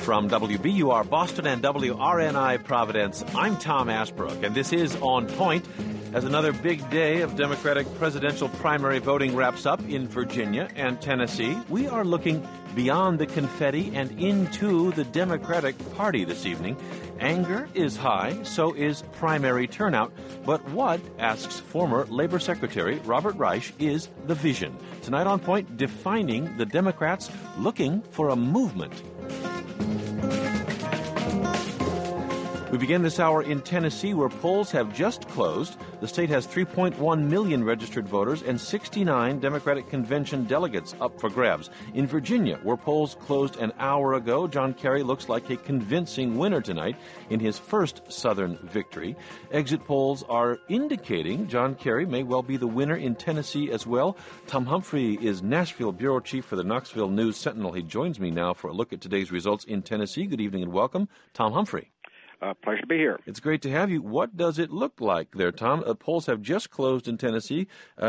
From WBUR Boston and WRNI Providence, I'm Tom Ashbrook, and this is On Point as another big day of Democratic presidential primary voting wraps up in Virginia and Tennessee. We are looking beyond the confetti and into the Democratic Party this evening. Anger is high, so is primary turnout. But what, asks former Labor Secretary Robert Reich, is the vision? Tonight on Point, defining the Democrats looking for a movement. We begin this hour in Tennessee, where polls have just closed. The state has 3.1 million registered voters and 69 Democratic convention delegates up for grabs. In Virginia, where polls closed an hour ago, John Kerry looks like a convincing winner tonight in his first Southern victory. Exit polls are indicating John Kerry may well be the winner in Tennessee as well. Tom Humphrey is Nashville bureau chief for the Knoxville News Sentinel. He joins me now for a look at today's results in Tennessee. Good evening and welcome, Tom Humphrey. Pleasure to be here. It's great to have you. What does it look like there, Tom? Polls have just closed in Tennessee.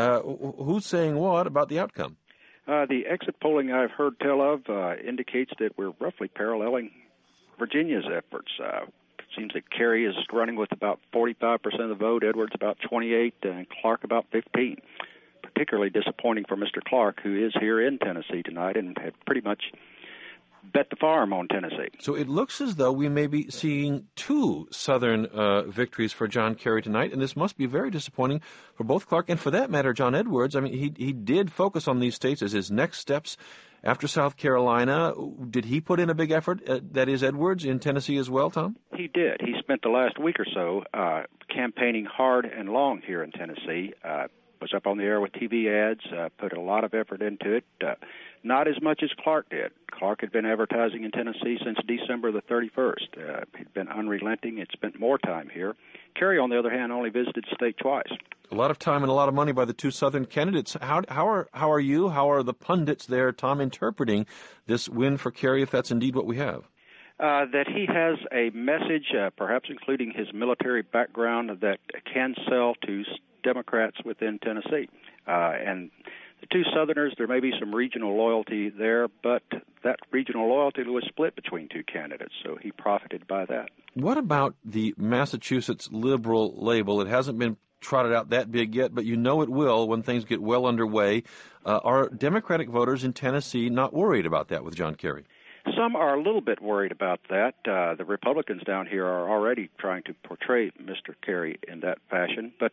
Who's saying what about the outcome? The exit polling I've heard tell of indicates that we're roughly paralleling Virginia's efforts. It seems that Kerry is running with about 45% of the vote, Edwards about 28%, and Clark about 15%. Particularly disappointing for Mr. Clark, who is here in Tennessee tonight and had pretty much bet the farm on Tennessee. So it looks as though we may be seeing two Southern victories for John Kerry tonight, and this must be very disappointing for both Clark and, for that matter, John Edwards. I mean, he did focus on these states as his next steps after South Carolina. Did he put in a big effort, that is Edwards, in Tennessee as well, Tom? He did. He spent the last week or so campaigning hard and long here in Tennessee. Was up on the air with TV ads, put a lot of effort into it. Not as much as Clark did. Clark had been advertising in Tennessee since December the 31st. He'd been unrelenting. He'd spent more time here. Kerry, on the other hand, only visited the state twice. A lot of time and a lot of money by the two Southern candidates. How are you, how are the pundits there, Tom, interpreting this win for Kerry, if that's indeed what we have? That he has a message, perhaps including his military background, that can sell to Democrats within Tennessee. And the two Southerners, there may be some regional loyalty there, but that regional loyalty was split between two candidates, so he profited by that. What about the Massachusetts liberal label? It hasn't been trotted out that big yet, but you know it will when things get well underway. Are Democratic voters in Tennessee not worried about that with John Kerry? Some are a little bit worried about that. The Republicans down here are already trying to portray Mr. Kerry in that fashion. But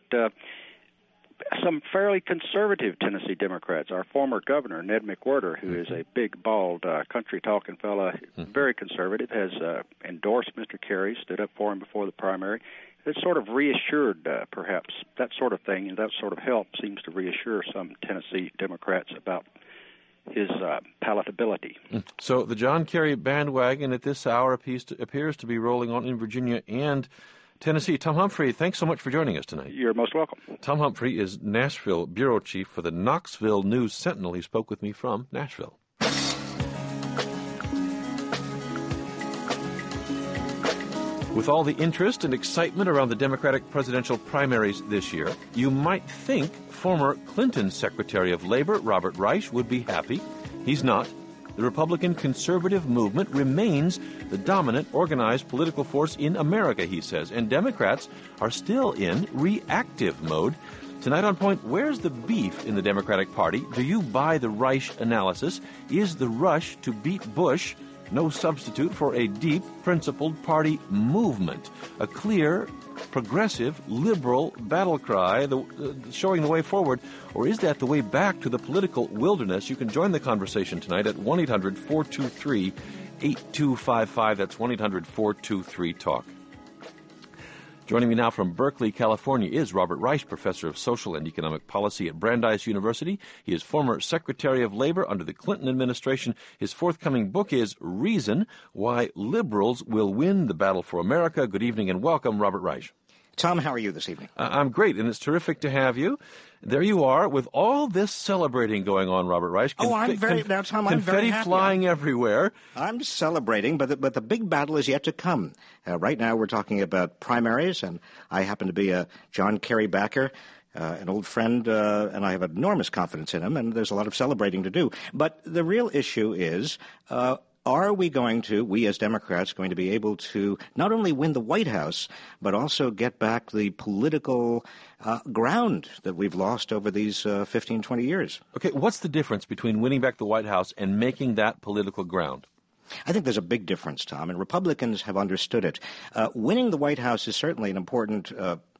some fairly conservative Tennessee Democrats, our former governor, Ned McWhorter, who is a big, bald, country-talking fella, very conservative, has endorsed Mr. Kerry, stood up for him before the primary. It's sort of reassured, perhaps, that sort of thing, and that sort of help seems to reassure some Tennessee Democrats about his palatability. So the John Kerry bandwagon at this hour appears to be rolling on in Virginia and Tennessee. Tom Humphrey, thanks so much for joining us tonight. You're most welcome. Tom Humphrey is Nashville bureau chief for the Knoxville News Sentinel. He spoke with me from Nashville. With all the interest and excitement around the Democratic presidential primaries this year, you might think former Clinton Secretary of Labor Robert Reich would be happy. He's not. The Republican conservative movement remains the dominant organized political force in America, he says, and Democrats are still in reactive mode. Tonight on Point, where's the beef in the Democratic Party? Do you buy the Reich analysis? Is the rush to beat Bush no substitute for a deep, principled party movement? A clear, progressive, liberal battle cry showing the way forward, or is that the way back to the political wilderness? You can join the conversation tonight at 1-800-423-8255. That's 1-800-423-TALK. Joining me now from Berkeley, California, is Robert Reich, professor of social and economic policy at Brandeis University. He is former Secretary of Labor under the Clinton administration. His forthcoming book is Reason: Why Liberals Will Win the Battle for America. Good evening and welcome, Robert Reich. Tom, how are you this evening? I'm great, and it's terrific to have you. There you are, with all this celebrating going on, Robert Reich. Tom, I'm very happy. Confetti flying everywhere. I'm celebrating, but the big battle is yet to come. Right now we're talking about primaries, and I happen to be a John Kerry backer, an old friend, and I have enormous confidence in him, and there's a lot of celebrating to do. But the real issue is, are we as Democrats, going to be able to not only win the White House, but also get back the political ground that we've lost over these 15, 20 years? Okay, what's the difference between winning back the White House and making that political ground? I think there's a big difference, Tom, and Republicans have understood it. Winning the White House is certainly an important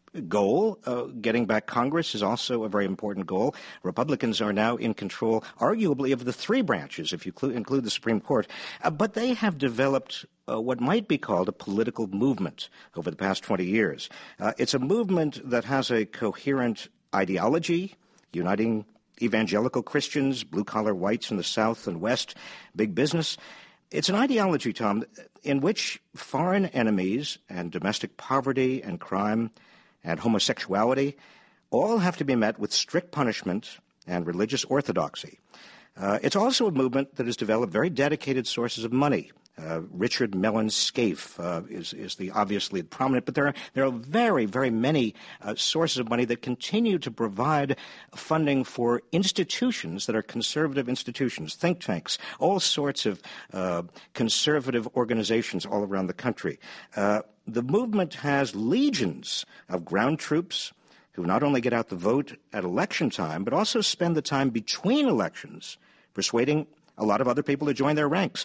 goal. Getting back Congress is also a very important goal. Republicans are now in control, arguably, of the three branches, if you include the Supreme Court. But they have developed what might be called a political movement over the past 20 years. It's a movement that has a coherent ideology, uniting evangelical Christians, blue-collar whites in the South and West, big business. It's an ideology, Tom, in which foreign enemies and domestic poverty and crime and homosexuality all have to be met with strict punishment and religious orthodoxy. It's also a movement that has developed very dedicated sources of money. Richard Mellon Scaife is the obviously prominent, but there are very, very many sources of money that continue to provide funding for institutions that are conservative institutions, think tanks, all sorts of conservative organizations all around the country. The movement has legions of ground troops who not only get out the vote at election time, but also spend the time between elections persuading a lot of other people to join their ranks.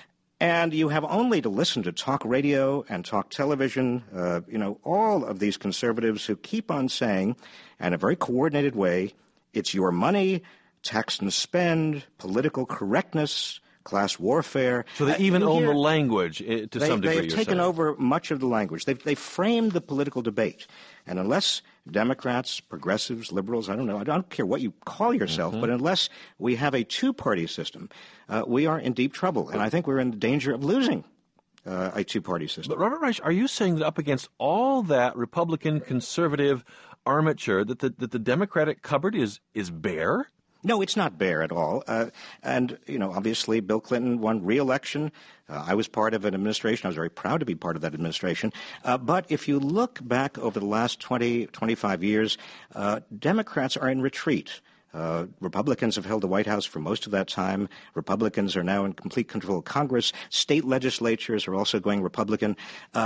And you have only to listen to talk radio and talk television, all of these conservatives who keep on saying, in a very coordinated way, it's your money, tax and spend, political correctness, class warfare. So they even own the language to some degree. They've taken over much of the language. They've framed the political debate. And unless Democrats, progressives, liberals, I don't care what you call yourself, but unless we have a two-party system, we are in deep trouble. And I think we're in danger of losing a two-party system. But Robert Reich, are you saying that up against all that Republican conservative armature that the Democratic cupboard is bare? No, it's not bare at all. And obviously, Bill Clinton won re-election. I was part of an administration. I was very proud to be part of that administration. But if you look back over the last 20, 25 years, Democrats are in retreat. Republicans have held the White House for most of that time. Republicans are now in complete control of Congress. State legislatures are also going Republican.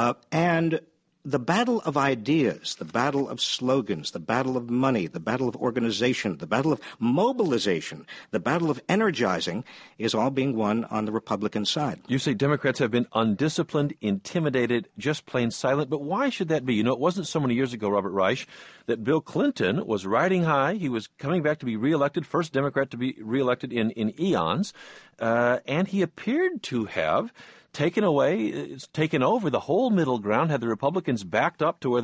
And the battle of ideas, the battle of slogans, the battle of money, the battle of organization, the battle of mobilization, the battle of energizing is all being won on the Republican side. You say Democrats have been undisciplined, intimidated, just plain silent. But why should that be? It wasn't so many years ago, Robert Reich, that Bill Clinton was riding high. He was coming back to be reelected, first Democrat to be reelected in eons. And he appeared to have taken over the whole middle ground, had the Republicans backed up to where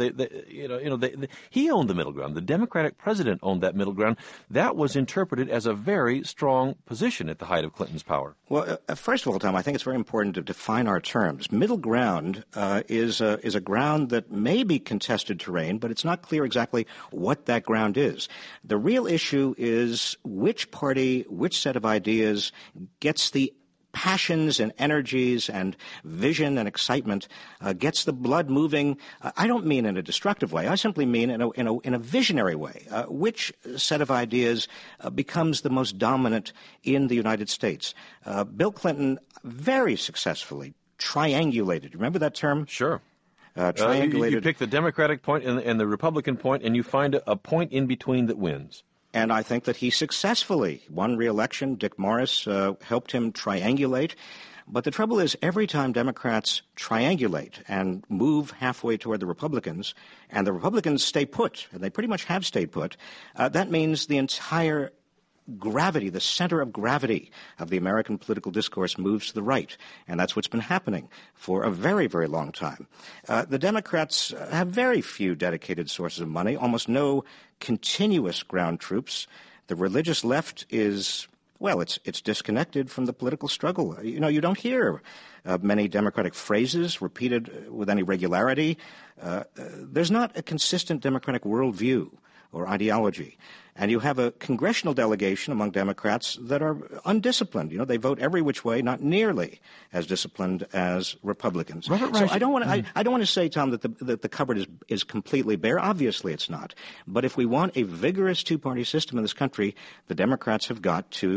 he owned the middle ground. The Democratic president owned that middle ground. That was interpreted as a very strong position at the height of Clinton's power. Well, first of all, Tom, I think it's very important to define our terms. Middle ground is a ground that may be contested terrain, but it's not clear exactly what that ground is. The real issue is which party, which set of ideas gets the passions and energies and vision and excitement, gets the blood moving. I don't mean in a destructive way. I simply mean in a visionary way. Which set of ideas becomes the most dominant in the United States? Bill Clinton very successfully triangulated. Remember that term? Sure. Triangulated. You pick the Democratic point and the Republican point, and you find a point in between that wins. And I think that he successfully won re-election. Dick Morris helped him triangulate. But the trouble is, every time Democrats triangulate and move halfway toward the Republicans, and the Republicans stay put, and they pretty much have stayed put, that means the entire gravity, the center of gravity of the American political discourse moves to the right. And that's what's been happening for a very, very long time. The Democrats have very few dedicated sources of money, almost no continuous ground troops. The religious left is, well, it's disconnected from the political struggle. You don't hear many Democratic phrases repeated with any regularity. There's not a consistent Democratic worldview or ideology. And you have a congressional delegation among Democrats that are undisciplined. They vote every which way, not nearly as disciplined as Republicans. So I don't want to say, Tom, that the cupboard is completely bare. Obviously, it's not. But if we want a vigorous two-party system in this country, the Democrats have got to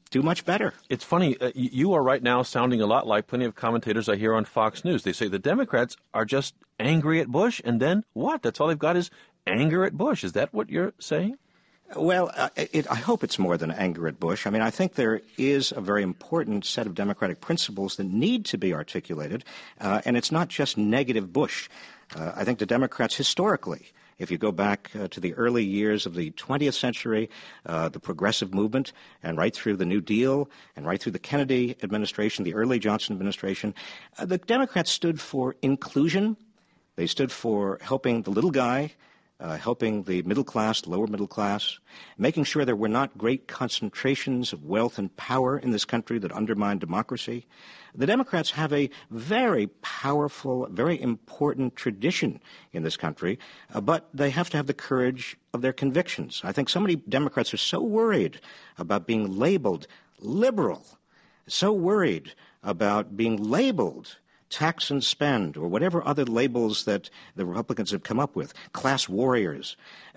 do much better. It's funny. You are right now sounding a lot like plenty of commentators I hear on Fox News. They say the Democrats are just angry at Bush, and then what? That's all they've got is anger at Bush. Is that what you're saying? Well, I hope it's more than anger at Bush. I mean, I think there is a very important set of democratic principles that need to be articulated, and it's not just negative Bush. I think the Democrats historically, if you go back to the early years of the 20th century, the progressive movement, and right through the New Deal, and right through the Kennedy administration, the early Johnson administration, the Democrats stood for inclusion. They stood for helping the little guy, helping the middle class, lower middle class, making sure there were not great concentrations of wealth and power in this country that undermine democracy. The Democrats have a very powerful, very important tradition in this country, but they have to have the courage of their convictions. I think so many Democrats are so worried about being labeled liberal, so worried about being labeled tax and spend, or whatever other labels that the Republicans have come up with, class warriors,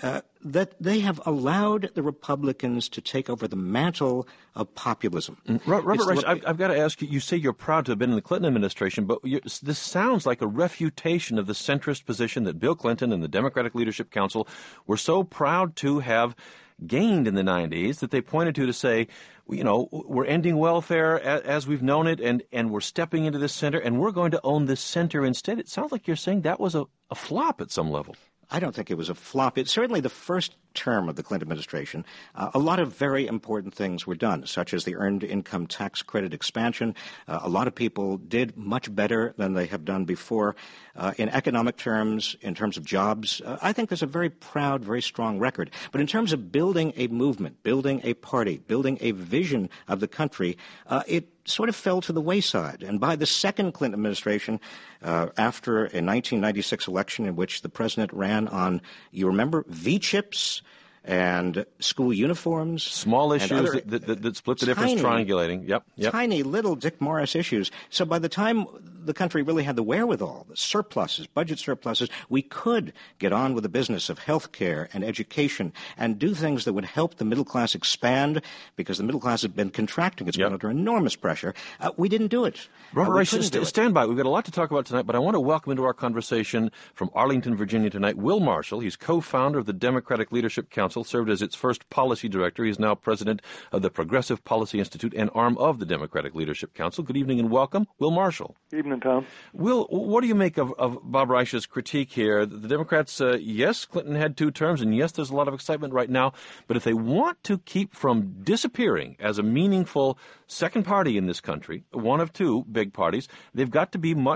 that they have allowed the Republicans to take over the mantle of populism. Robert Reich, I've got to ask you, you say you're proud to have been in the Clinton administration, but this sounds like a refutation of the centrist position that Bill Clinton and the Democratic Leadership Council were so proud to have gained in the 90s that they pointed to say, you know, we're ending welfare as we've known it, and we're stepping into this center, and we're going to own this center instead. It sounds like you're saying that was a flop at some level. I don't think it was a flop. It's certainly the first term of the Clinton administration. A lot of very important things were done, such as the earned income tax credit expansion. A lot of people did much better than they have done before. In economic terms, in terms of jobs, I think there's a very proud, very strong record. But in terms of building a movement, building a party, building a vision of the country, it sort of fell to the wayside. And by the second Clinton administration, after a 1996 election in which the president ran on, you remember, V-chips and school uniforms. Small issues that split the difference, triangulating. Yep. Tiny little Dick Morris issues. So by the time the country really had the wherewithal, the surpluses, budget surpluses, we could get on with the business of health care and education and do things that would help the middle class expand, because the middle class has been contracting. It's been under enormous pressure. We didn't do it. Robert Reich, stand by. We've got a lot to talk about tonight, but I want to welcome into our conversation from Arlington, Virginia tonight, Will Marshall. He's co-founder of the Democratic Leadership Council, served as its first policy director. He's now president of the Progressive Policy Institute and arm of the Democratic Leadership Council. Good evening and welcome, Will Marshall. Evening, Tom. Will, what do you make of Bob Reich's critique here? The Democrats, yes, Clinton had 2 terms, and yes, there's a lot of excitement right now, but if they want to keep from disappearing as a meaningful second party in this country, one of 2 big parties, they've got to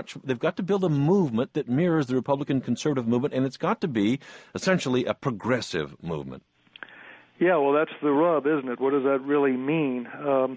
build a movement that mirrors the Republican conservative movement, and it's got to be essentially a progressive movement. Yeah, well, that's the rub, isn't it? What does that really mean?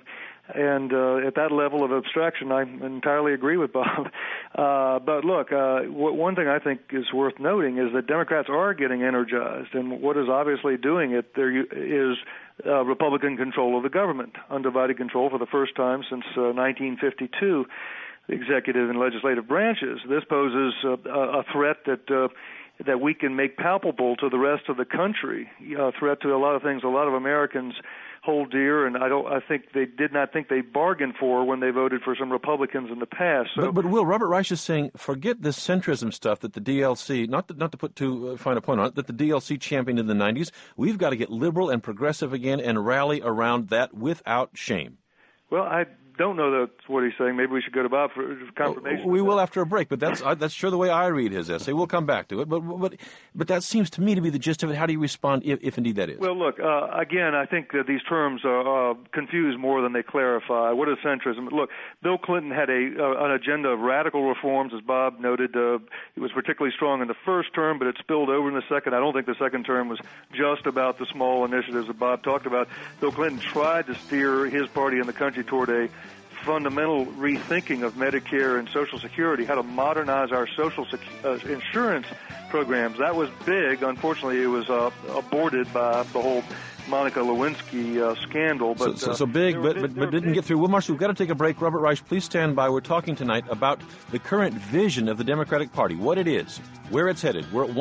And at that level of abstraction, I entirely agree with Bob. But look, one thing I think is worth noting is that Democrats are getting energized, and what is obviously doing it there is Republican control of the government, undivided control for the first time since 1952, the executive and legislative branches. This poses a threat that we can make palpable to the rest of the country, a threat to a lot of things a lot of Americans hold dear, and I think they did not think they bargained for when they voted for some Republicans in the past. So, but Will, Robert Reich is saying, forget this centrism stuff that the DLC, not to put too fine a point on it, that the DLC championed in the 90s. We've got to get liberal and progressive again and rally around that without shame. Well, I don't know that's what he's saying. Maybe we should go to Bob for confirmation. We will after a break, but that's sure the way I read his essay. We'll come back to it, but that seems to me to be the gist of it. How do you respond, if indeed that is? Well, look, again, I think that these terms are confuse more than they clarify. What is centrism? Look, Bill Clinton had an agenda of radical reforms, as Bob noted. It was particularly strong in the first term, but it spilled over in the second. I don't think the second term was just about the small initiatives that Bob talked about. Bill Clinton tried to steer his party and the country toward a fundamental rethinking of Medicare and Social Security, how to modernize our social insurance programs. That was big. Unfortunately, it was aborted by the whole Monica Lewinsky scandal. But so big, but didn't get through. Will Marshall, we've got to take a break. Robert Reich, please stand by. We're talking tonight about the current vision of the Democratic Party, what it is, where it's headed. We're at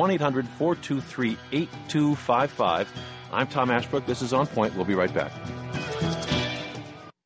1-800-423-8255. I'm Tom Ashbrook. This is On Point. We'll be right back.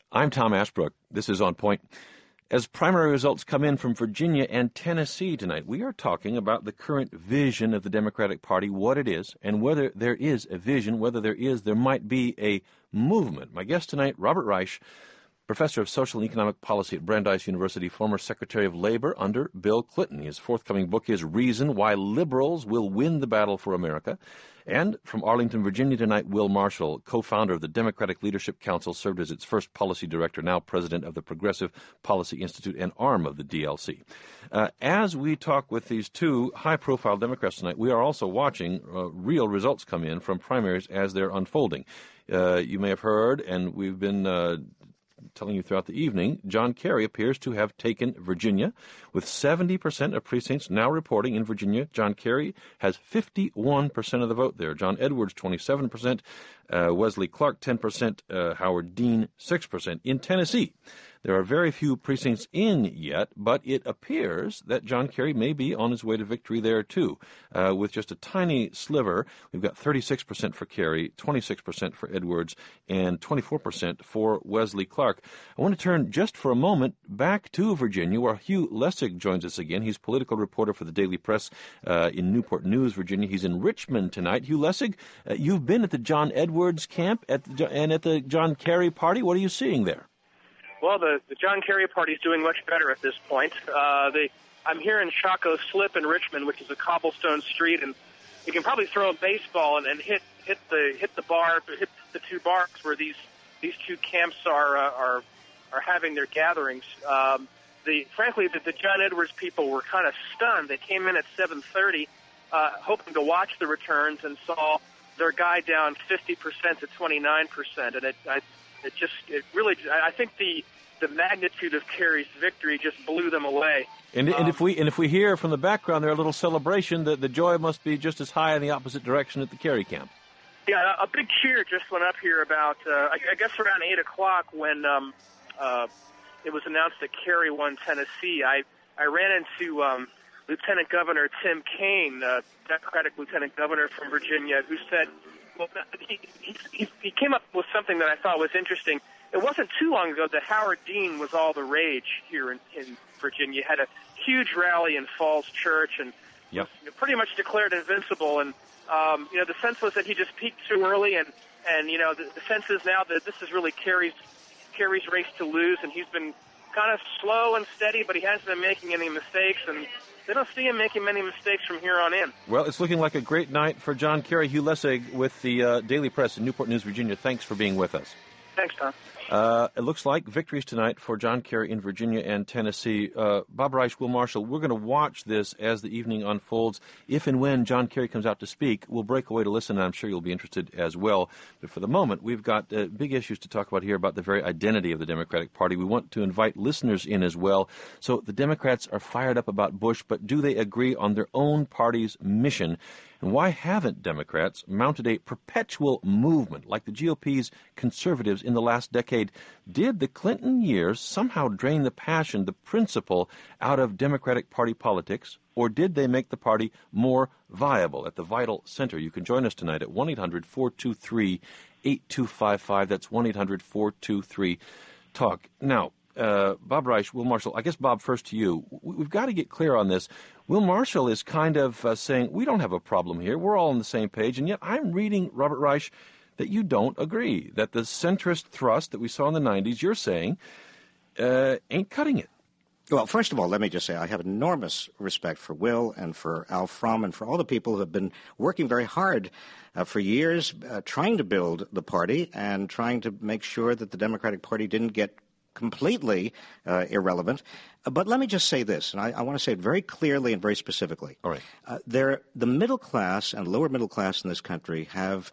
I'm Tom Ashbrook. This is On Point. As primary results come in from Virginia and Tennessee tonight, we are talking about the current vision of the Democratic Party, what it is, and whether there is a vision, whether there might be a movement. My guest tonight, Robert Reich, professor of social and economic policy at Brandeis University, former Secretary of Labor under Bill Clinton. His forthcoming book is Reason Why Liberals Will Win the Battle for America. And from Arlington, Virginia tonight, Will Marshall, co-founder of the Democratic Leadership Council, served as its first policy director, now president of the Progressive Policy Institute and arm of the DLC. As we talk with these two high-profile Democrats tonight, we are also watching real results come in from primaries as they're unfolding. You may have heard, and we've been telling you throughout the evening, John Kerry appears to have taken Virginia, with 70% of precincts now reporting in Virginia. John Kerry has 51% of the vote there. John Edwards, 27%, Wesley Clark, 10%, Howard Dean, 6%. In Tennessee, there are very few precincts in yet, but it appears that John Kerry may be on his way to victory there, too. With just a tiny sliver, we've got 36% for Kerry, 26% for Edwards, and 24% for Wesley Clark. I want to turn just for a moment back to Virginia, where Hugh Lessig joins us again. He's political reporter for the Daily Press in Newport News, Virginia. He's in Richmond tonight. Hugh Lessig, you've been at the John Edwards camp and at the John Kerry party. What are you seeing there? Well, the John Kerry party is doing much better at this point. I'm here in Chaco Slip in Richmond, which is a cobblestone street, and you can probably throw a baseball and hit the two bars where these two camps are having their gatherings. Frankly, the John Edwards people were kind of stunned. They came in at 7:30, hoping to watch the returns, and saw their guy down 50% to 29%, and I think the magnitude of Kerry's victory just blew them away. And if we hear from the background there a little celebration, the joy must be just as high in the opposite direction at the Kerry camp. Yeah, a big cheer just went up here about I guess around 8:00 when it was announced that Kerry won Tennessee. I ran into Lieutenant Governor Tim Kaine, Democratic Lieutenant Governor from Virginia, who said, well, he came up with something that I thought was interesting. It wasn't too long ago that Howard Dean was all the rage here in Virginia. Had a huge rally in Falls Church and was pretty much declared invincible. And the sense was that he just peaked too early, and the sense is now that this is really Kerry's race to lose, and he's been kind of slow and steady, but he hasn't been making any mistakes, and they don't see him making many mistakes from here on in. Well, it's looking like a great night for John Kerry. Hugh Lessig with the Daily Press in Newport News, Virginia. Thanks for being with us. Thanks, Tom. It looks like victories tonight for John Kerry in Virginia and Tennessee. Bob Reich, Will Marshall, we're going to watch this as the evening unfolds. If and when John Kerry comes out to speak, we'll break away to listen, and I'm sure you'll be interested as well. But for the moment, we've got big issues to talk about here about the very identity of the Democratic Party. We want to invite listeners in as well. So the Democrats are fired up about Bush, but do they agree on their own party's mission? And why haven't Democrats mounted a perpetual movement like the GOP's conservatives in the last decade? Did the Clinton years somehow drain the passion, the principle, out of Democratic Party politics, or did they make the party more viable? At the Vital Center, you can join us tonight at 1-800-423-8255. That's 1-800-423-TALK. Now, Bob Reich, Will Marshall, I guess, Bob, first to you. We've got to get clear on this. Will Marshall is kind of saying, we don't have a problem here. We're all on the same page. And yet I'm reading, Robert Reich, that you don't agree, that the centrist thrust that we saw in the 90s, you're saying, ain't cutting it. Well, first of all, let me just say I have enormous respect for Will and for Al Fromm and for all the people who have been working very hard for years trying to build the party and trying to make sure that the Democratic Party didn't get completely irrelevant. But let me just say this, and I want to say it very clearly and very specifically. All right. The middle class and lower middle class in this country have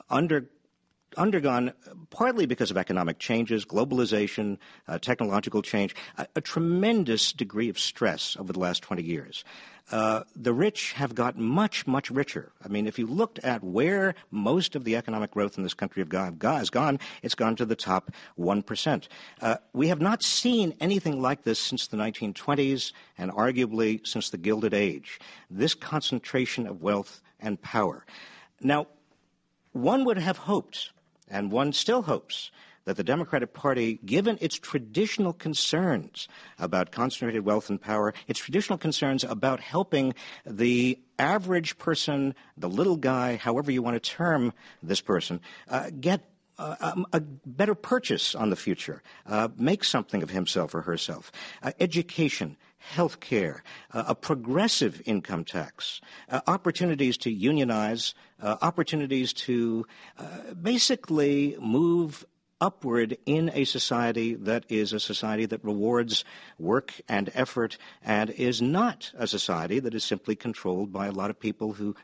undergone, partly because of economic changes, globalization, technological change, a tremendous degree of stress over the last 20 years. The rich have gotten much, much richer. I mean, if you looked at where most of the economic growth in this country has gone, it's gone to the top 1%. We have not seen anything like this since the 1920s and arguably since the Gilded Age, this concentration of wealth and power. Now, one would have hoped, and one still hopes, that the Democratic Party, given its traditional concerns about concentrated wealth and power, its traditional concerns about helping the average person, the little guy, however you want to term this person, get a better purchase on the future, make something of himself or herself, education, health care, a progressive income tax, opportunities to unionize, opportunities to basically move upward in a society that is a society that rewards work and effort and is not a society that is simply controlled by a lot of people who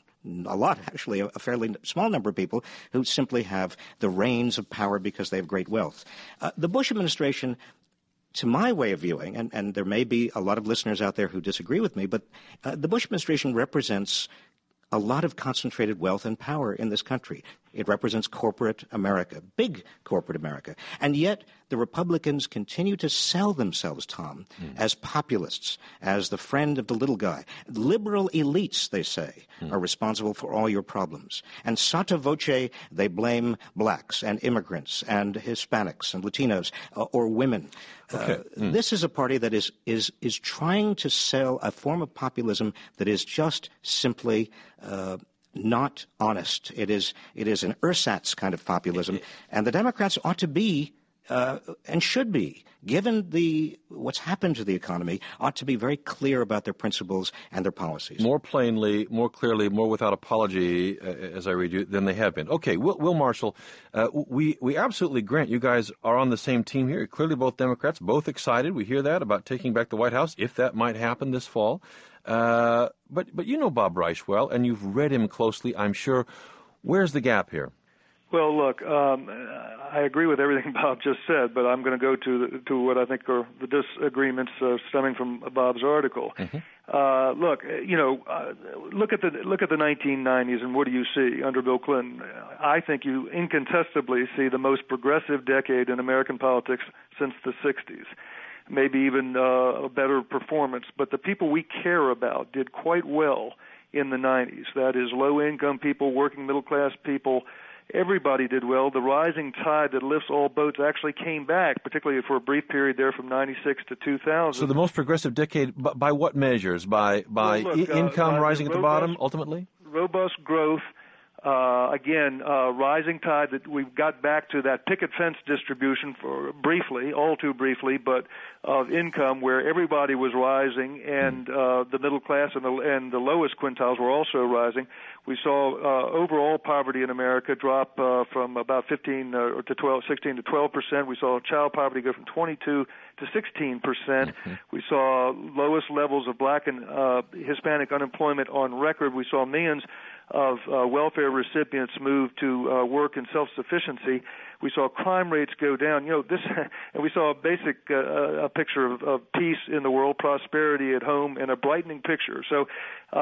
a fairly small number of people who simply have the reins of power because they have great wealth. The Bush administration, to my way of viewing, and there may be a lot of listeners out there who disagree with me, but the Bush administration represents a lot of concentrated wealth and power in this country. It represents corporate America, big corporate America. And yet the Republicans continue to sell themselves, Tom, as populists, as the friend of the little guy. Liberal elites, they say, are responsible for all your problems. And sotto voce, they blame blacks and immigrants and Hispanics and Latinos or women. Okay. This is a party that is trying to sell a form of populism that is just simply not honest. It is an ersatz kind of populism, and the Democrats ought to be and should be, given what's happened to the economy, ought to be very clear about their principles and their policies. More plainly, more clearly, more without apology, as I read you, than they have been. Okay, Will Marshall, we absolutely grant you guys are on the same team here. You're clearly both Democrats, both excited. We hear that about taking back the White House, if that might happen this fall. But you know Bob Reich well, and you've read him closely, I'm sure. Where's the gap here? Well, look, I agree with everything Bob just said, but I'm going to go to what I think are the disagreements stemming from Bob's article. Mm-hmm. Look at the 1990s, and what do you see under Bill Clinton? I think you incontestably see the most progressive decade in American politics since the 60s. Maybe even a better performance. But the people we care about did quite well in the 90s. That is, low-income people, working middle-class people. Everybody did well. The rising tide that lifts all boats actually came back, particularly for a brief period there from 96 to 2000. So the most progressive decade, by what measures? By income rising at the bottom, ultimately? Robust growth. Rising tide that we got back to that picket fence distribution for briefly, all too briefly, but of income where everybody was rising and the middle class and the lowest quintiles were also rising. We saw overall poverty in America drop from about 16 to 12%. We saw child poverty go from 22 to 16%. Mm-hmm. We saw lowest levels of black and Hispanic unemployment on record. We saw millions of welfare recipients move to work and self-sufficiency. We saw crime rates go down. And we saw a basic a picture of peace in the world, prosperity at home, and a brightening picture. So, but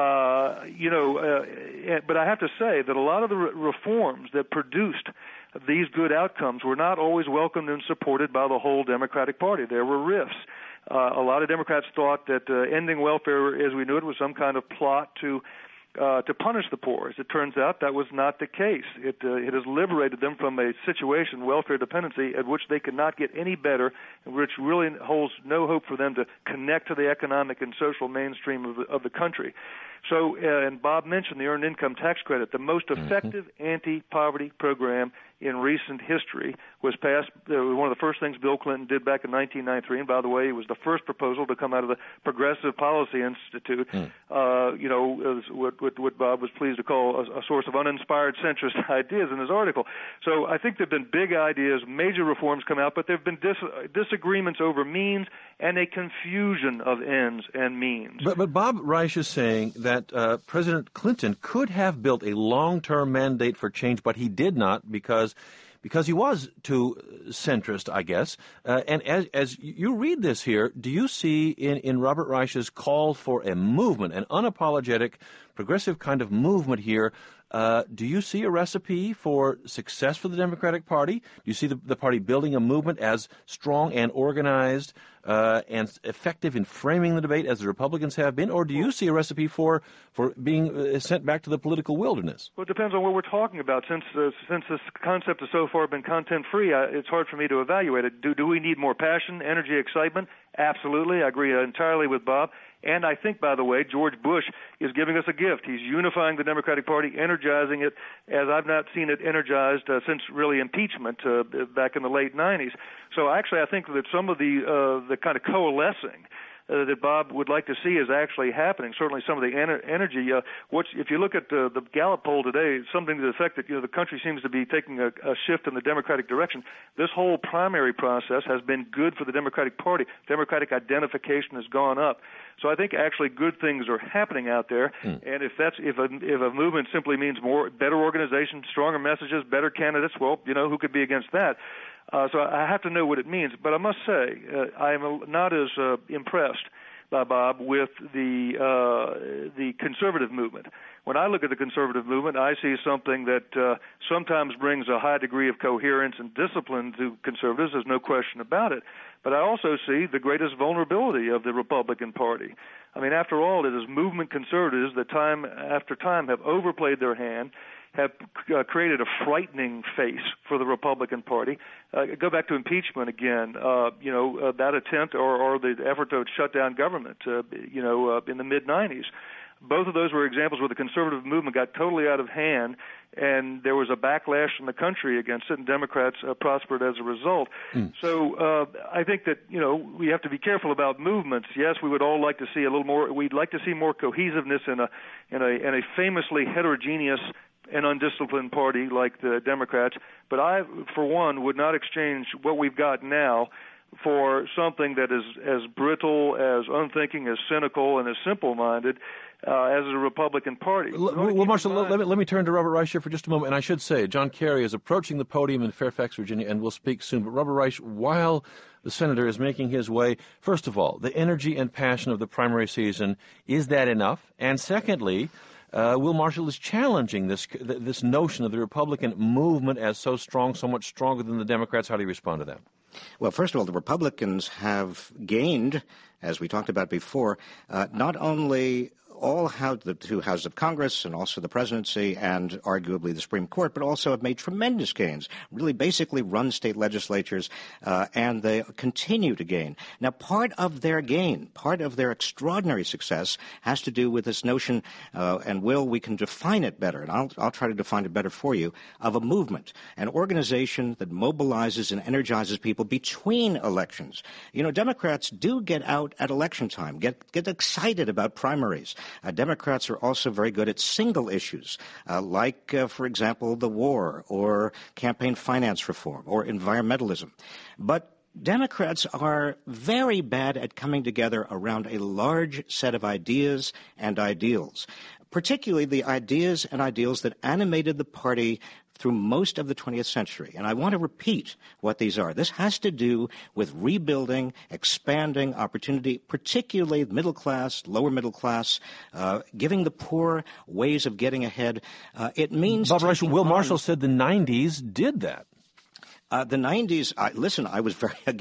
I have to say that a lot of the reforms that produced these good outcomes were not always welcomed and supported by the whole Democratic Party. There were rifts. A lot of Democrats thought that ending welfare as we knew it was some kind of plot to punish the poor. As it turns out, that was not the case. It has liberated them from a situation, welfare dependency, at which they could not get any better, and which really holds no hope for them to connect to the economic and social mainstream of the country. So, and Bob mentioned the Earned Income Tax Credit. The most effective anti-poverty program in recent history was passed. One of the first things Bill Clinton did back in 1993, and by the way, it was the first proposal to come out of the Progressive Policy Institute, what Bob was pleased to call a source of uninspired centrist ideas in his article. So I think there have been big ideas, major reforms come out, but there have been disagreements over means and a confusion of ends and means. But Bob Reich is saying that President Clinton could have built a long-term mandate for change, but he did not because he was too centrist, I guess. And as you read this here, do you see in Robert Reich's call for a movement, an unapologetic, progressive kind of movement here, Do you see a recipe for success for the Democratic Party? Do you see the party building a movement as strong and organized and effective in framing the debate as the Republicans have been? Or do you see a recipe for being sent back to the political wilderness? Well, it depends on what we're talking about. Since this concept has so far been content-free, it's hard for me to evaluate it. Do we need more passion, energy, excitement? Absolutely. I agree entirely with Bob. And I think, by the way, George Bush is giving us a gift. He's unifying the Democratic Party, energizing it as I've not seen it energized since really impeachment back in the late 90s. So actually I think that some of the kind of coalescing that Bob would like to see is actually happening. Certainly some of the energy. If you look at the Gallup poll today, something to the effect that the country seems to be taking a shift in the Democratic direction. This whole primary process has been good for the Democratic Party. Democratic identification has gone up. So I think actually good things are happening out there. And if a movement simply means better organization, stronger messages, better candidates, well, who could be against that? So I have to know what it means. But I must say, I am not as impressed by Bob with the conservative movement. When I look at the conservative movement, I see something that sometimes brings a high degree of coherence and discipline to conservatives. There's no question about it. But I also see the greatest vulnerability of the Republican Party. I mean, after all, it is movement conservatives that time after time have overplayed their hand, have created a frightening face for the Republican Party. Go back to impeachment again, that attempt or the effort to shut down government, in the mid-'90s. Both of those were examples where the conservative movement got totally out of hand, and there was a backlash in the country against it, and Democrats prospered as a result. So I think that, we have to be careful about movements. Yes, we would all like to see a little more. We'd like to see more cohesiveness in a famously heterogeneous and undisciplined party like the Democrats. But I, for one, would not exchange what we've got now for something that is as brittle, as unthinking, as cynical, and as simple-minded as the Republican Party. Well, Marshall, let me turn to Robert Reich here for just a moment. And I should say, John Kerry is approaching the podium in Fairfax, Virginia, and we'll speak soon. But Robert Reich, while the senator is making his way, first of all, the energy and passion of the primary season, is that enough? And secondly, Will Marshall is challenging this notion of the Republican movement as so strong, so much stronger than the Democrats. How do you respond to that? Well, first of all, the Republicans have gained, as we talked about before, not only the two houses of Congress and also the presidency and arguably the Supreme Court, but also have made tremendous gains, really basically run state legislatures, and they continue to gain. Now, part of their gain, part of their extraordinary success has to do with this notion, and we can define it better, and I'll try to define it better for you, of a movement, an organization that mobilizes and energizes people between elections. Democrats do get out at election time, get excited about primaries. Democrats are also very good at single issues, like, for example, the war or campaign finance reform or environmentalism. But Democrats are very bad at coming together around a large set of ideas and ideals, particularly the ideas and ideals that animated the party through most of the 20th century. And I want to repeat what these are. This has to do with rebuilding, expanding opportunity, particularly middle class, lower middle class, giving the poor ways of getting ahead. It means... Bob Reich, Will Marshall said the 90s did that. The 90s, I was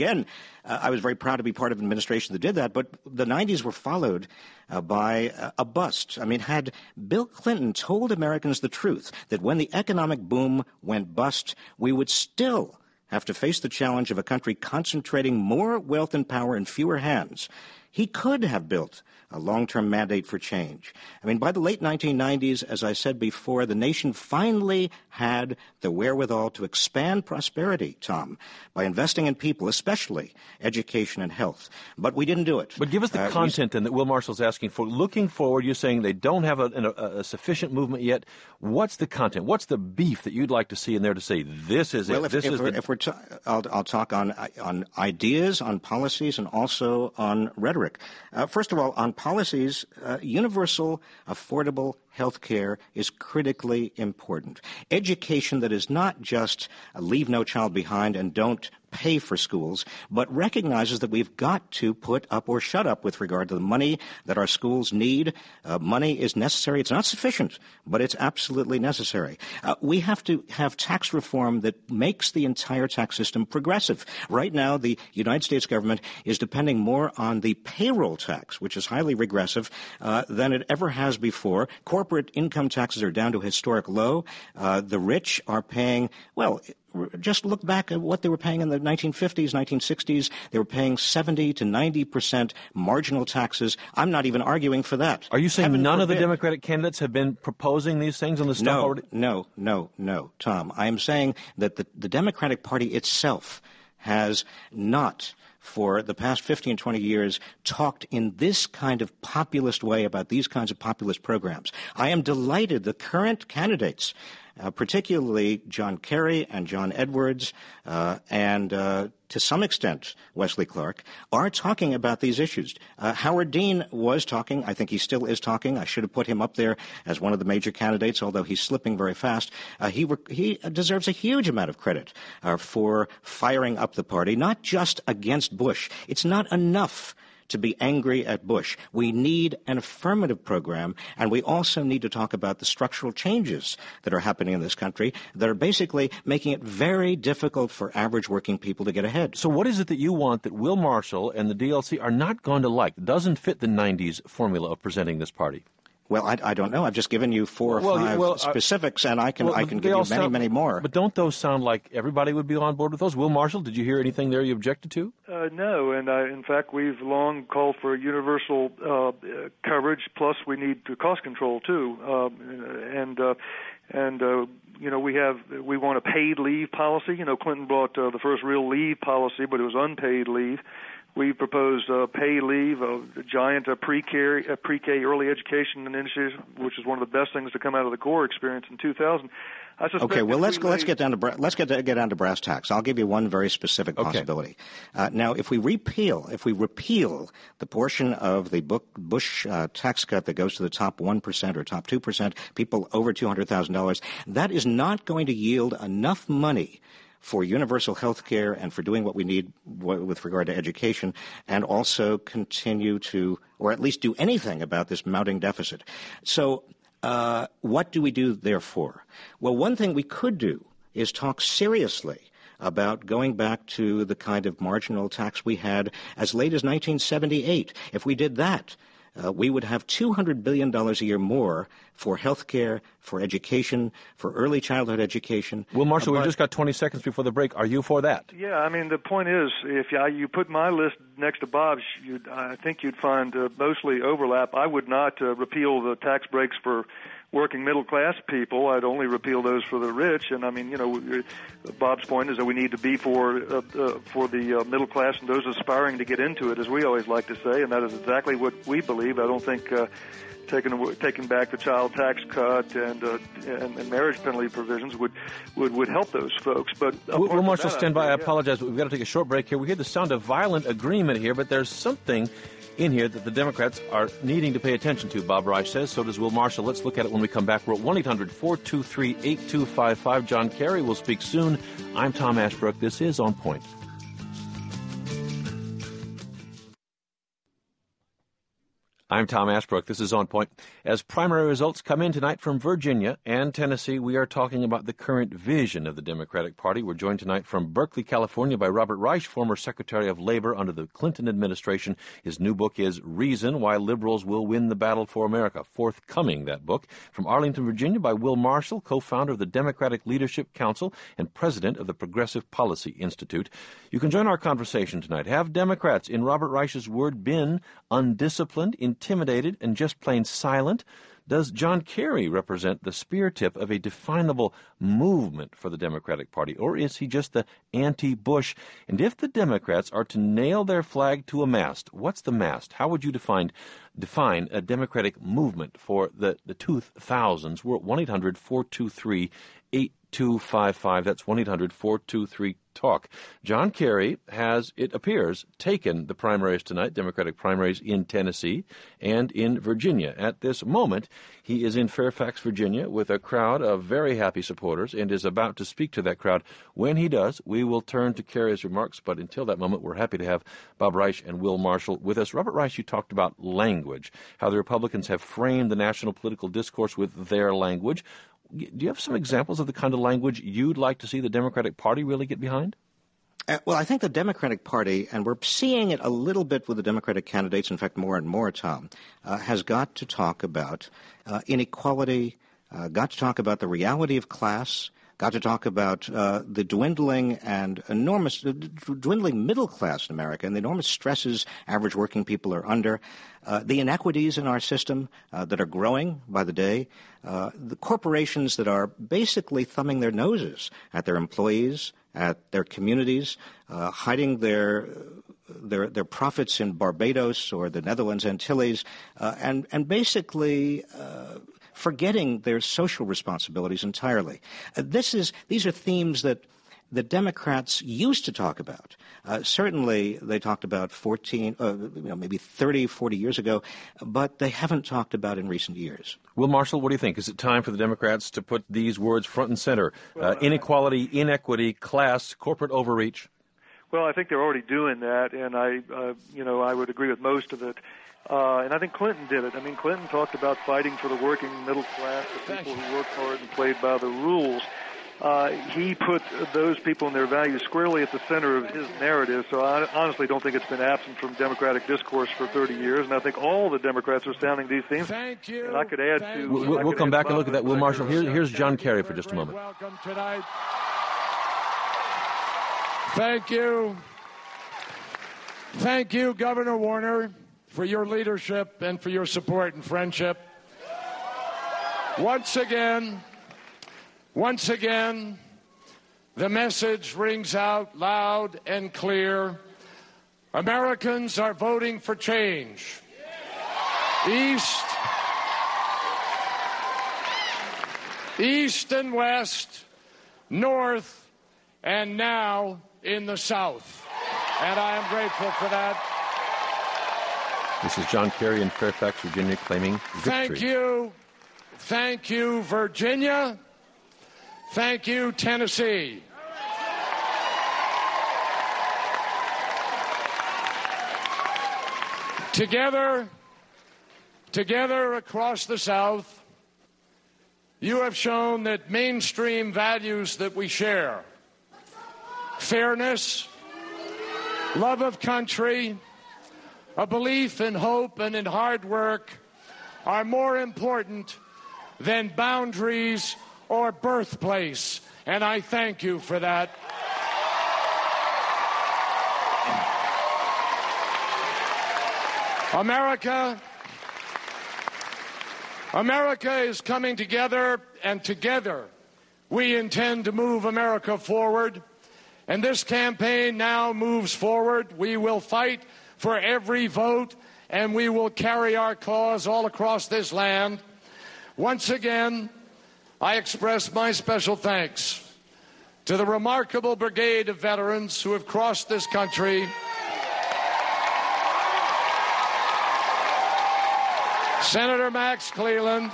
very proud to be part of an administration that did that, but the 90s were followed by a bust. I mean, had Bill Clinton told Americans the truth that when the economic boom went bust, we would still have to face the challenge of a country concentrating more wealth and power in fewer hands, he could have built a long-term mandate for change. I mean, by the late 1990s, as I said before, the nation finally had the wherewithal to expand prosperity, Tom, by investing in people, especially education and health. But we didn't do it. But give us the content then that Will Marshall's asking for. Looking forward, you're saying they don't have a sufficient movement yet. What's the content? What's the beef that you'd like to see in there to say this is well, it? I'll talk on ideas, on policies, and also on rhetoric. First of all, on policies, universal, affordable health care is critically important. Education that is not just leave no child behind and don't pay for schools, but recognizes that we've got to put up or shut up with regard to the money that our schools need. Money is necessary. It's not sufficient, but it's absolutely necessary. We have to have tax reform that makes the entire tax system progressive. Right now, the United States government is depending more on the payroll tax, which is highly regressive, than it ever has before. Corporate income taxes are down to a historic low. The rich are paying, well, just look back at what they were paying in the 1950s, 1960s. They were paying 70 to 90% marginal taxes. I'm not even arguing for that. Are you saying none of the Democratic candidates have been proposing these things on the stuff already? No, Tom. I am saying that the Democratic Party itself has not, for the past 15, 20 years, talked in this kind of populist way about these kinds of populist programs. I am delighted the current candidates, particularly John Kerry and John Edwards, and to some extent Wesley Clark, are talking about these issues. Howard Dean was talking. I think he still is talking. I should have put him up there as one of the major candidates, although he's slipping very fast. He deserves a huge amount of credit for firing up the party, not just against Bush. It's not enough to be angry at Bush. We need an affirmative program, and we also need to talk about the structural changes that are happening in this country that are basically making it very difficult for average working people to get ahead. So what is it that you want that Will Marshall and the DLC are not going to like, doesn't fit the 90s formula of presenting this party? Well, I don't know. I've just given you four or five specifics, and I can give you many more. But don't those sound like everybody would be on board with those? Will Marshall, did you hear anything there you objected to? No, and in fact, we've long called for universal coverage. Plus, we need cost control too, we want a paid leave policy. You know, Clinton brought the first real leave policy, but it was unpaid leave. We proposed pay leave, a giant pre-K early education initiative, which is one of the best things to come out of the CORE experience in 2000. Okay, well, let's get down to brass tacks. I'll give you one very specific possibility. Now, if we repeal the portion of the Bush tax cut that goes to the top 1% or top 2%, people over $200,000, that is not going to yield enough money for universal health care and for doing what we need with regard to education, and also continue to, or at least do anything about this mounting deficit. So what do we do, therefore? Well, one thing we could do is talk seriously about going back to the kind of marginal tax we had as late as 1978. If we did that, we would have $200 billion a year more for health care, for education, for early childhood education. Will Marshall, we've just got 20 seconds before the break. Are you for that? Yeah, I mean, the point is, if you put my list next to Bob's, I think you'd find mostly overlap. I would not repeal the tax breaks for working middle-class people. I'd only repeal those for the rich. And, I mean, you know, Bob's point is that we need to be for the middle class and those aspiring to get into it, as we always like to say, and that is exactly what we believe. I don't think taking back the child tax cut and marriage penalty provisions would help those folks. But Will Marshall, stand by. I apologize, but we've got to take a short break here. We hear the sound of violent agreement here, but there's something in here that the Democrats are needing to pay attention to, Bob Reich says. So does Will Marshall. Let's look at it when we come back. We're at 1-800-423-8255. John Kerry will speak soon. I'm Tom Ashbrook. This is On Point. I'm Tom Ashbrook. This is On Point. As primary results come in tonight from Virginia and Tennessee, we are talking about the current vision of the Democratic Party. We're joined tonight from Berkeley, California by Robert Reich, former Secretary of Labor under the Clinton administration. His new book is Reason, Why Liberals Will Win the Battle for America. Forthcoming, that book. From Arlington, Virginia by Will Marshall, co-founder of the Democratic Leadership Council and president of the Progressive Policy Institute. You can join our conversation tonight. Have Democrats, in Robert Reich's word, been undisciplined, intimidated, and just plain silent? Does John Kerry represent the spear tip of a definable movement for the Democratic Party, or is he just the anti-Bush? And if the Democrats are to nail their flag to a mast, what's the mast? How would you define a Democratic movement for the 2000s? We're at 1-800-423-8255. That's 1-800-423-8255. talk. John Kerry has, it appears, taken the primaries tonight, Democratic primaries in Tennessee and in Virginia. At this moment, he is in Fairfax, Virginia, with a crowd of very happy supporters and is about to speak to that crowd. When he does, we will turn to Kerry's remarks, but until that moment, we're happy to have Bob Reich and Will Marshall with us. Robert Reich, you talked about language, how the Republicans have framed the national political discourse with their language. Do you have some examples of the kind of language you'd like to see the Democratic Party really get behind? Well, I think the Democratic Party, and we're seeing it a little bit with the Democratic candidates, in fact, more and more, Tom, has got to talk about inequality, got to talk about the reality of class, got to talk about the dwindling middle class in America and the enormous stresses average working people are under, the inequities in our system that are growing by the day, the corporations that are basically thumbing their noses at their employees, at their communities, hiding their profits in Barbados or the Netherlands Antilles, and basically forgetting their social responsibilities entirely. These are themes that the Democrats used to talk about. Certainly, they talked about maybe 30, 40 years ago, but they haven't talked about in recent years. Will Marshall, what do you think? Is it time for the Democrats to put these words front and center? Inequality, inequity, class, corporate overreach? Well, I think they're already doing that, and I would agree with most of it. And I think Clinton did it. I mean, Clinton talked about fighting for the working middle class, the people who worked hard and played by the rules. He put those people and their values squarely at the center of his narrative, so I honestly don't think it's been absent from Democratic discourse for 30 years, and I think all the Democrats are sounding these themes. Thank you. And I could add to... We'll come back and look at that. Will Marshall, here's John Kerry for just a moment. Welcome tonight. Thank you. Thank you, Governor Warner, for your leadership and for your support and friendship. Once again, the message rings out loud and clear. Americans are voting for change. East and west, north, and now in the South. And I am grateful for that. This is John Kerry in Fairfax, Virginia, claiming victory. Thank you, Virginia. Thank you, Tennessee. Together across the South, you have shown that mainstream values that we share, fairness, love of country, a belief in hope and in hard work, are more important than boundaries or birthplace, and I thank you for that. America is coming together, and together we intend to move America forward. And this campaign now moves forward. We will fight for every vote, and we will carry our cause all across this land. Once again, I express my special thanks to the remarkable brigade of veterans who have crossed this country. Senator Max Cleland,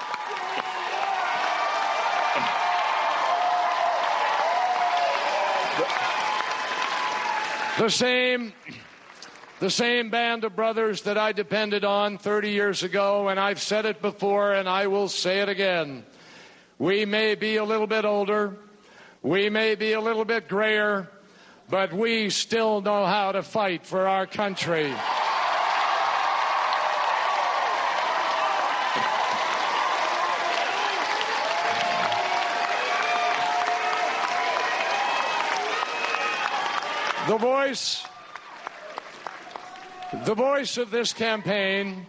the same band of brothers that I depended on 30 years ago, and I've said it before and I will say it again. We may be a little bit older, we may be a little bit grayer, but we still know how to fight for our country. The voice of this campaign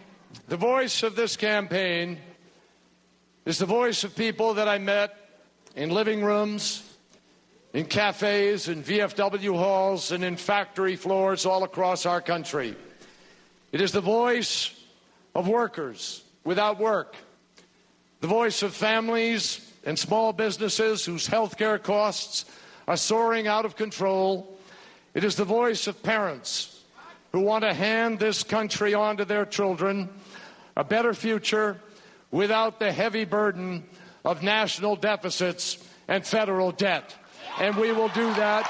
is the voice of people that I met in living rooms, in cafes, in VFW halls, and in factory floors all across our country. It is the voice of workers without work, the voice of families and small businesses whose health care costs are soaring out of control. It is the voice of parents who want to hand this country on to their children, a better future without the heavy burden of national deficits and federal debt. And we will do that.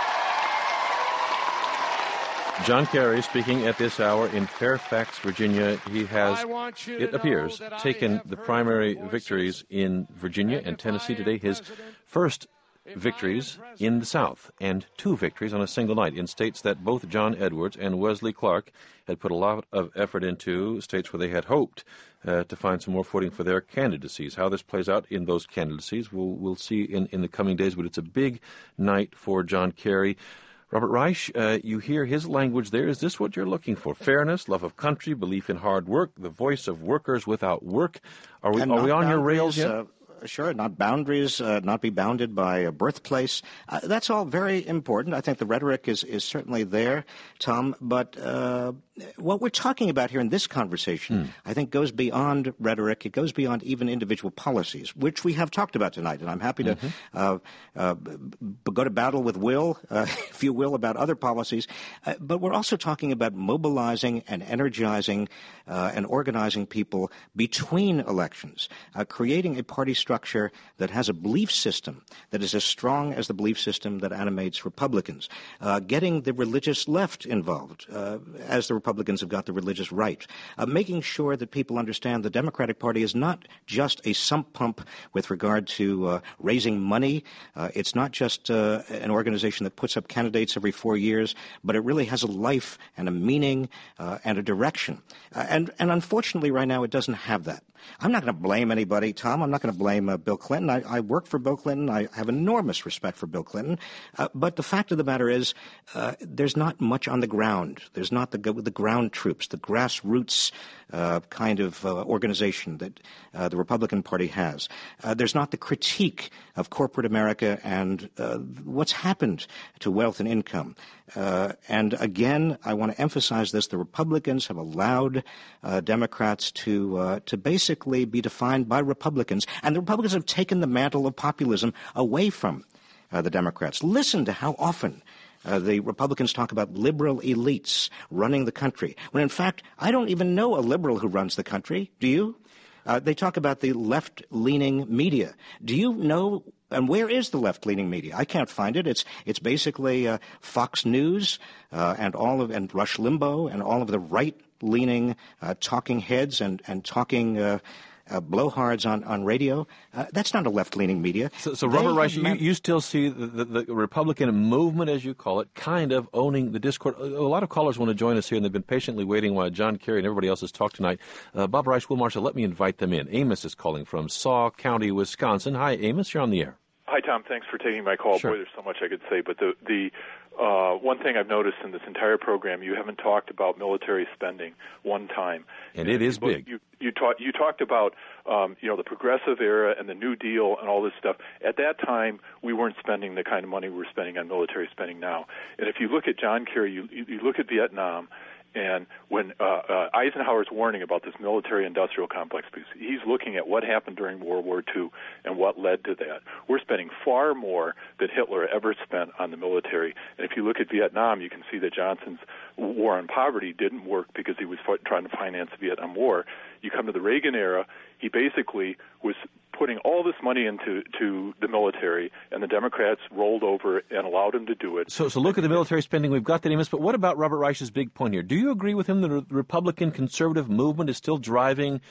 John Kerry speaking at this hour in Fairfax, Virginia. He has, it appears, taken the primary victories in Virginia and Tennessee today. His first victories in the South, and 2 victories on a single night in states that both John Edwards and Wesley Clark had put a lot of effort into, states where they had hoped to find some more footing for their candidacies. How this plays out in those candidacies, we'll see in the coming days, but it's a big night for John Kerry. Robert Reich, you hear his language there. Is this what you're looking for? Fairness, love of country, belief in hard work, the voice of workers without work. Are we on your rails yet? Sure, not boundaries, not be bounded by a birthplace. That's all very important. I think the rhetoric is certainly there, Tom. But what we're talking about here in this conversation, I think, goes beyond rhetoric. It goes beyond even individual policies, which we have talked about tonight. And I'm happy to go to battle with Will, if you will, about other policies. But we're also talking about mobilizing and energizing and organizing people between elections, creating a party structure that has a belief system that is as strong as the belief system that animates Republicans, getting the religious left involved, as the Republicans have got the religious right, making sure that people understand the Democratic Party is not just a sump pump with regard to raising money. It's not just an organization that puts up candidates every 4 years, but it really has a life and a meaning and a direction. And unfortunately right now it doesn't have that. I'm not going to blame anybody, Tom. I'm not going to blame Bill Clinton. I worked for Bill Clinton. I have enormous respect for Bill Clinton. But the fact of the matter is there's not much on the ground. There's not the ground troops, the grassroots kind of organization that the Republican Party has. There's not the critique of corporate America and what's happened to wealth and income. And again, I want to emphasize this. The Republicans have allowed Democrats to basically be defined by Republicans, and the Republicans have taken the mantle of populism away from the Democrats. Listen to how often the Republicans talk about liberal elites running the country, when in fact I don't even know a liberal who runs the country. Do you? They talk about the left-leaning media. Do you know? And where is the left-leaning media? I can't find it. It's basically Fox News and Rush Limbaugh and all of the right-leaning talking heads and talking blowhards on radio. That's not a left-leaning media. So Robert Reich, you still see the Republican movement, as you call it, kind of owning the discourse. A lot of callers want to join us here, and they've been patiently waiting while John Kerry and everybody else has talked tonight. Bob Reich, Will Marshall, let me invite them in. Amos is calling from Saw County, Wisconsin. Hi, Amos. You're on the air. Hi, Tom. Thanks for taking my call. Sure. Boy, there's so much I could say, but the one thing I've noticed in this entire program, you haven't talked about military spending one time. And it is big. You talked about the progressive era and the New Deal and all this stuff. At that time, we weren't spending the kind of money we're spending on military spending now. And if you look at John Kerry, you look at Vietnam. And when Eisenhower's warning about this military-industrial complex, because he's looking at what happened during World War II and what led to that. We're spending far more than Hitler ever spent on the military. And if you look at Vietnam, you can see that Johnson's war on poverty didn't work because he was trying to finance the Vietnam War. You come to the Reagan era, he basically was putting all this money into the military, and the Democrats rolled over and allowed him to do it. So look at the military spending. We've got that, Amos. But what about Robert Reich's big point here? Do you agree with him that the Republican conservative movement is still driving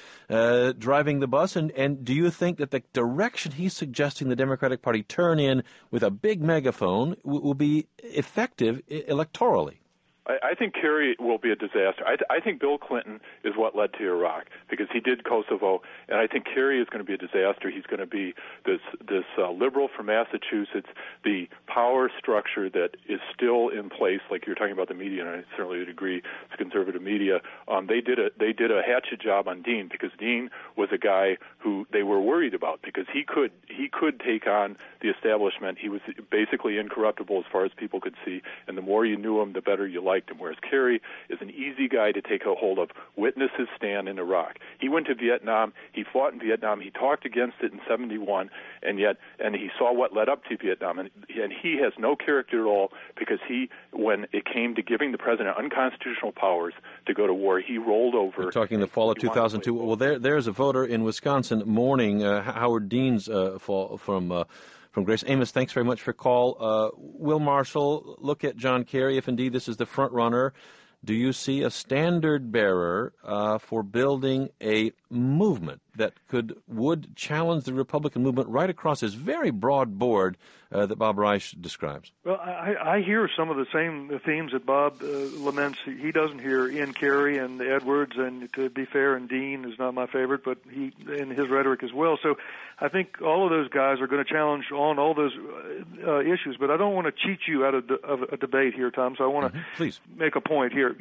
the bus? And do you think that the direction he's suggesting the Democratic Party turn in with a big megaphone will be effective electorally? I think Kerry will be a disaster. I think Bill Clinton is what led to Iraq because he did Kosovo, and I think Kerry is going to be a disaster. He's going to be this liberal from Massachusetts, the power structure that is still in place, like you're talking about the media, and I certainly would agree it's conservative media. They did a hatchet job on Dean because Dean was a guy who they were worried about because he could take on the establishment. He was basically incorruptible as far as people could see, and the more you knew him, the better you liked liked him, whereas Kerry is an easy guy to take a hold of. Witness his stand in Iraq. He went to Vietnam. He fought in Vietnam. He talked against it in 1971, and he saw what led up to Vietnam. And he has no character at all, because when it came to giving the president unconstitutional powers to go to war, he rolled over. You're talking the fall of 2002. Well, there's a voter in Wisconsin mourning Howard Dean's fall from Grace. Amos, thanks very much for call. Will Marshall, look at John Kerry. If indeed this is the front runner, do you see a standard bearer for building a movement that would challenge the Republican movement right across this very broad board that Bob Reich describes? Well, I hear some of the same themes that Bob laments he doesn't hear in Kerry and Edwards, and to be fair, and Dean is not my favorite, but he in his rhetoric as well. So I think all of those guys are going to challenge on all those issues, but I don't want to cheat you out of a debate here, Tom, so I want to please make a point here.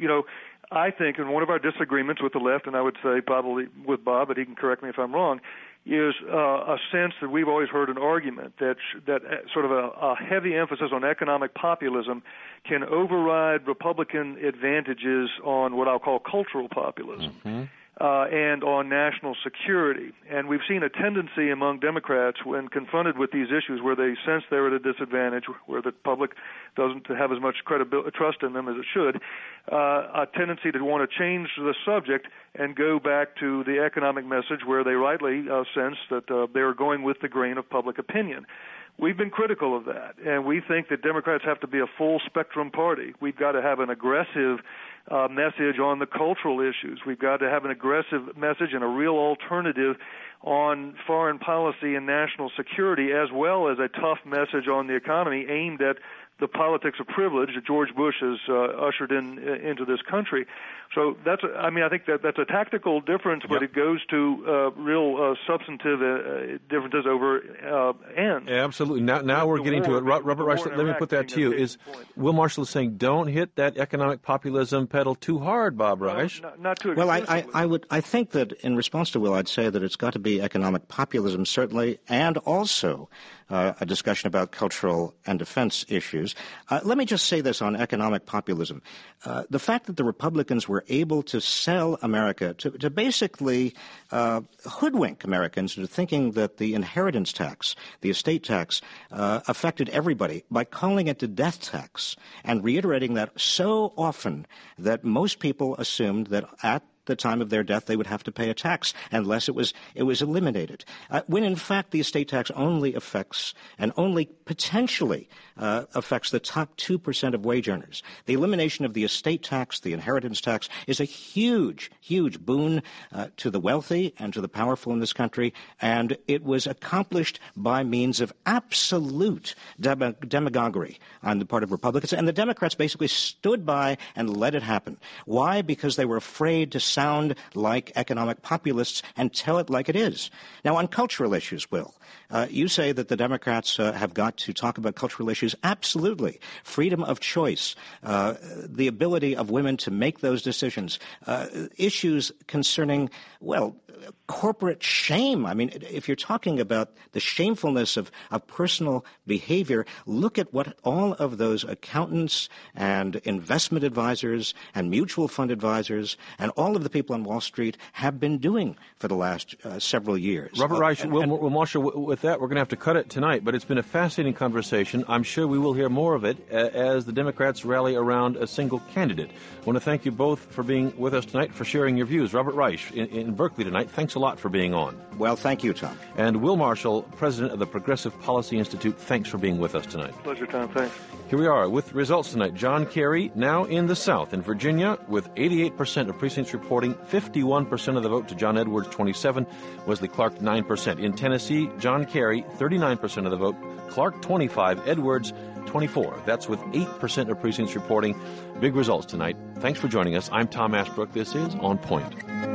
I think in one of our disagreements with the left, and I would say probably with Bob, but he can correct me if I'm wrong, is a sense that we've always heard an argument that sort of a heavy emphasis on economic populism can override Republican advantages on what I'll call cultural populism. Mm-hmm. And on national security. And we've seen a tendency among Democrats when confronted with these issues where they sense they're at a disadvantage, where the public doesn't have as much trust in them as it should, a tendency to want to change the subject and go back to the economic message where they rightly sense that they're going with the grain of public opinion. We've been critical of that, and we think that Democrats have to be a full-spectrum party. We've got to have an aggressive message on the cultural issues. We've got to have an aggressive message and a real alternative on foreign policy and national security, as well as a tough message on the economy aimed at the politics of privilege that George Bush has ushered into this country. So I think that's a tactical difference, but it goes to real substantive differences over ends. Yeah, absolutely. Now we're getting to it. Robert Reich, let me put that to you. Will Marshall is saying, don't hit that economic populism pedal too hard, Bob Reich. Not too well, I think that in response to Will, I'd say that it's got to be economic populism, certainly, and also a discussion about cultural and defense issues. Let me just say this on economic populism. The fact that the Republicans were able to sell America, to basically hoodwink Americans into thinking that the inheritance tax, the estate tax, affected everybody by calling it the death tax and reiterating that so often that most people assumed that at the time of their death they would have to pay a tax unless it was eliminated, when in fact the estate tax only affects and only potentially affects the top 2% of wage earners. The elimination of the estate tax, the inheritance tax, is a huge, huge boon to the wealthy and to the powerful in this country, and it was accomplished by means of absolute demagoguery on the part of Republicans, and the Democrats basically stood by and let it happen. Why? Because they were afraid to sound like economic populists and tell it like it is. Now, on cultural issues, Will, you say that the Democrats have got to talk about cultural issues. Absolutely. Freedom of choice, the ability of women to make those decisions, issues concerning, well, corporate shame. I mean, if you're talking about the shamefulness of personal behavior, look at what all of those accountants and investment advisors and mutual fund advisors and all of the people on Wall Street have been doing for the last several years. Robert Reich, Will Marshall, with that, we're going to have to cut it tonight, but it's been a fascinating conversation. I'm sure we will hear more of it as the Democrats rally around a single candidate. I want to thank you both for being with us tonight, for sharing your views. Robert Reich in Berkeley tonight, thanks a lot for being on. Well, thank you, Tom. And Will Marshall, president of the Progressive Policy Institute, thanks for being with us tonight. Pleasure, Tom. Thanks. Here we are with results tonight. John Kerry now in the South. In Virginia, with 88% of precincts reporting 51% of the vote to John Edwards, 27%, Wesley Clark, 9%. In Tennessee, John Kerry, 39% of the vote, Clark, 25%, Edwards, 24%. That's with 8% of precincts reporting. Big results tonight. Thanks for joining us. I'm Tom Ashbrook. This is On Point.